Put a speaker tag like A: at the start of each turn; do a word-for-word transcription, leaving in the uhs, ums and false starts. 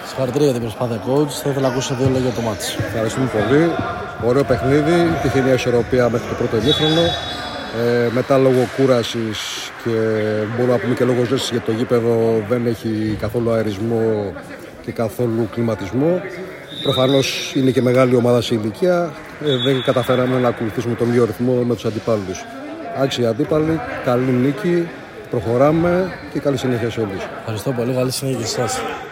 A: Συγχαρητήρια για την προσπάθεια, coach. Θα ήθελα να ακούσω δύο λόγια για το μάτς.
B: Ευχαριστούμε πολύ. Ωραίο παιχνίδι. Τυχερή ισορροπία μέχρι το πρώτο ημίχρονο. Ε, μετά λόγω κούρασης και μπορούμε να πούμε και λόγω ζέσης, γιατί το γήπεδο δεν έχει καθόλου αερισμό και καθόλου κλιματισμό. Προφανώς είναι και μεγάλη ομάδα σε ηλικία. Ε, δεν καταφέραμε να ακολουθήσουμε τον ίδιο ρυθμό με τους αντιπάλους. Άξιοι αντίπαλοι, καλή νίκη, προχωράμε και καλή συνέχεια σε όλους.
A: Ευχαριστώ πολύ, καλή συνέχεια σε εσάς.